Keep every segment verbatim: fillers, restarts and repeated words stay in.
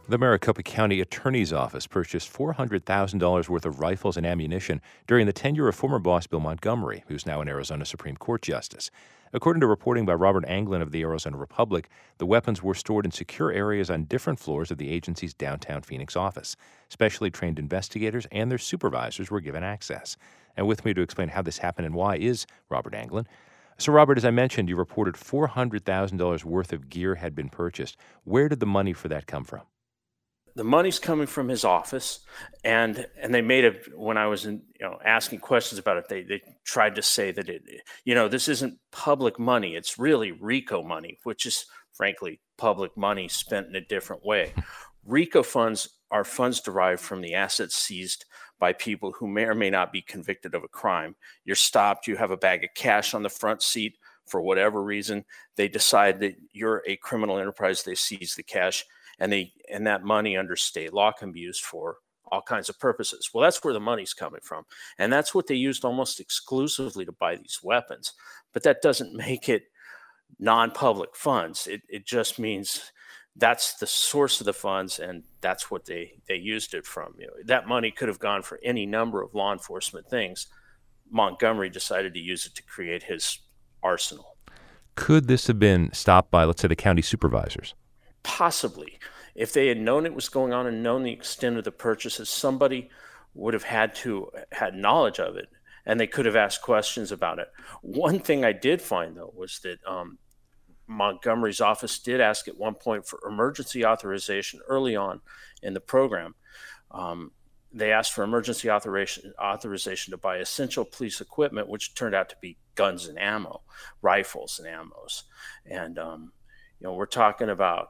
The Maricopa County Attorney's Office purchased four hundred thousand dollars worth of rifles and ammunition during the tenure of former boss Bill Montgomery, who's now an Arizona Supreme Court justice. According to reporting by Robert Anglin of the Arizona Republic, the weapons were stored in secure areas on different floors of the agency's downtown Phoenix office. Specially trained investigators and their supervisors were given access. And with me to explain how this happened and why is Robert Anglin. So, Robert, as I mentioned, you reported four hundred thousand dollars worth of gear had been purchased. Where did the money for that come from? The money's coming from his office, and and they made it when I was in, you know, asking questions about it. They they tried to say that it, you know, this isn't public money. It's really RICO money, which is frankly public money spent in a different way. RICO funds are funds derived from the assets seized by people who may or may not be convicted of a crime. You're stopped. You have a bag of cash on the front seat for whatever reason. They decide that you're a criminal enterprise. They seize the cash. And they and that money under state law can be used for all kinds of purposes. Well, that's where the money's coming from. And that's what they used almost exclusively to buy these weapons. But that doesn't make it non-public funds. It it just means that's the source of the funds, and that's what they, they used it from. You know, that money could have gone for any number of law enforcement things. Montgomery decided to use it to create his arsenal. Could this have been stopped by, let's say, the county supervisors? Possibly. If they had known it was going on and known the extent of the purchases, somebody would have had to had knowledge of it, and they could have asked questions about it. One thing I did find, though, was that um, Montgomery's office did ask at one point for emergency authorization early on in the program. Um, they asked for emergency authorization, authorization to buy essential police equipment, which turned out to be guns and ammo, rifles and ammos. And, um, you know, we're talking about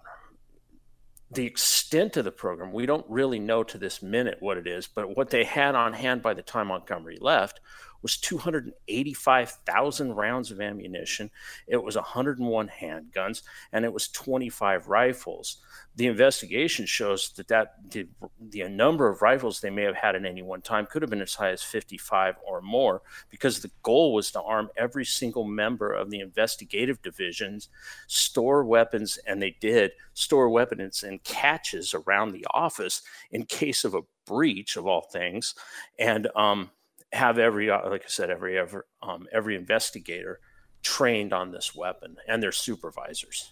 the extent of the program. We don't really know to this minute what it is, but what they had on hand by the time Montgomery left was two hundred eighty-five thousand rounds of ammunition. It was one hundred one handguns, and it was twenty-five rifles. The investigation shows that, that the, the number of rifles they may have had at any one time could have been as high as fifty-five or more, because the goal was to arm every single member of the investigative divisions, store weapons, and they did store weapons in caches around the office in case of a breach, of all things, and um, have every, like I said, every ever um, every investigator trained on this weapon and their supervisors.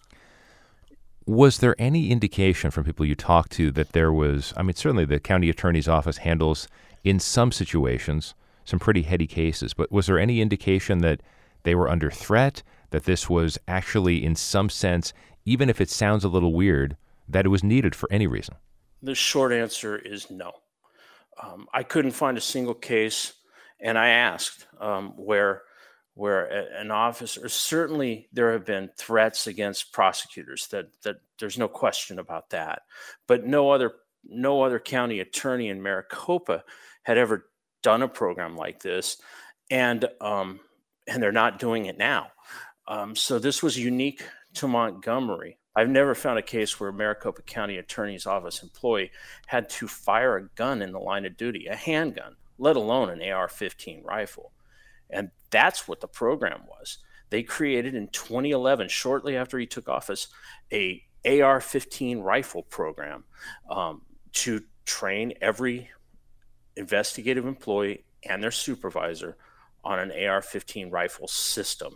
Was there any indication from people you talked to that there was, I mean, certainly the county attorney's office handles, in some situations, some pretty heady cases, but was there any indication that they were under threat, that this was actually, in some sense, even if it sounds a little weird, that it was needed for any reason? The short answer is no. Um, I couldn't find a single case, and I asked um, where where an officer, certainly there have been threats against prosecutors, that that there's no question about that, but no other no other county attorney in Maricopa had ever done a program like this, and um, and they're not doing it now. Um, so this was unique to Montgomery. I've never found a case where a Maricopa County Attorney's Office employee had to fire a gun in the line of duty, a handgun, let alone an A R fifteen rifle. And that's what the program was. They created in twenty eleven, shortly after he took office, a A R fifteen rifle program um, to train every investigative employee and their supervisor on an A R fifteen rifle system.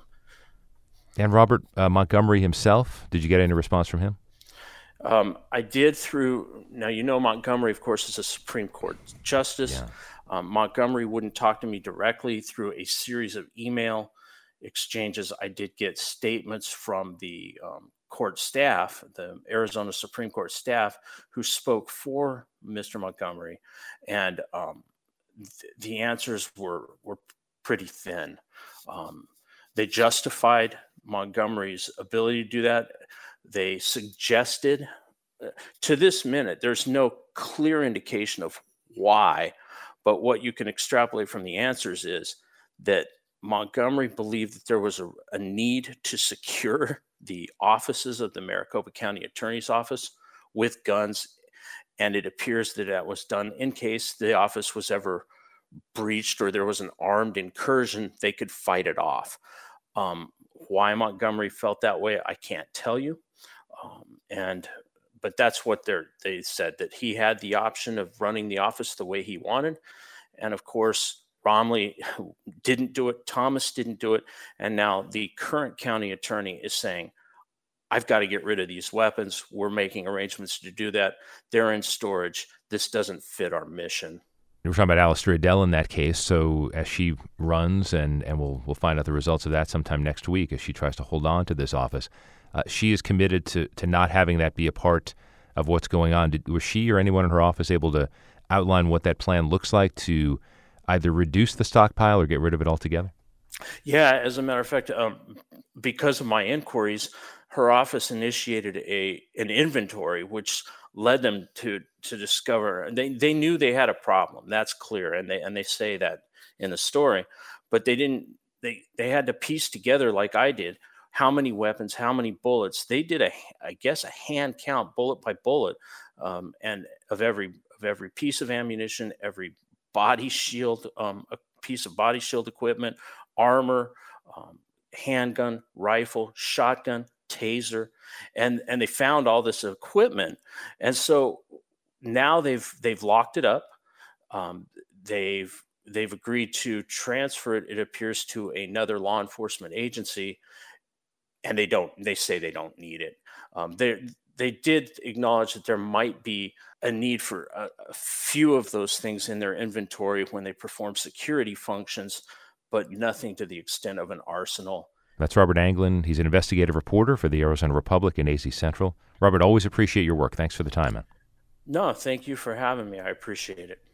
And Robert uh, Montgomery himself, did you get any response from him? Um, I did through, now, you know, Montgomery, of course, is a Supreme Court justice. Yeah. Um, Montgomery wouldn't talk to me directly. Through a series of email exchanges, I did get statements from the um, court staff, the Arizona Supreme Court staff, who spoke for Mister Montgomery. And um, th- the answers were, were pretty thin. Um, they justified Montgomery's ability to do that. They suggested, uh, to this minute, there's no clear indication of why, but what you can extrapolate from the answers is that Montgomery believed that there was a, a need to secure the offices of the Maricopa County Attorney's Office with guns, and it appears that that was done in case the office was ever breached or there was an armed incursion, they could fight it off. Um, why Montgomery felt that way, I can't tell you. Um, and but that's what they they said, that he had the option of running the office the way he wanted. And of course, Romley didn't do it. Thomas didn't do it. And now the current county attorney is saying, I've got to get rid of these weapons. We're making arrangements to do that. They're in storage. This doesn't fit our mission. We're talking about Alistair Adele in that case. So as she runs, and, and we'll we'll find out the results of that sometime next week as she tries to hold on to this office, uh, she is committed to to not having that be a part of what's going on. Did, was she or anyone in her office able to outline what that plan looks like to either reduce the stockpile or get rid of it altogether? Yeah, as a matter of fact, um, because of my inquiries, her office initiated a an inventory, which led them to to discover they they knew they had a problem. That's clear, and they and they say that in the story, but they didn't. They they had to piece together, like I did, how many weapons, how many bullets. They did a I guess a hand count, bullet by bullet, um, and of every of every piece of ammunition, every body shield, um, a piece of body shield equipment, armor, um, handgun, rifle, shotgun, taser, and and they found all this equipment. And so now they've they've locked it up. Um, they've they've agreed to transfer it, it appears, to another law enforcement agency, and they don't they say they don't need it. Um, they they did acknowledge that there might be a need for a, a few of those things in their inventory when they perform security functions, but nothing to the extent of an arsenal. That's Robert Anglin. He's an investigative reporter for the Arizona Republic and A Z Central. Robert, always appreciate your work. Thanks for the time, man. No, thank you for having me. I appreciate it.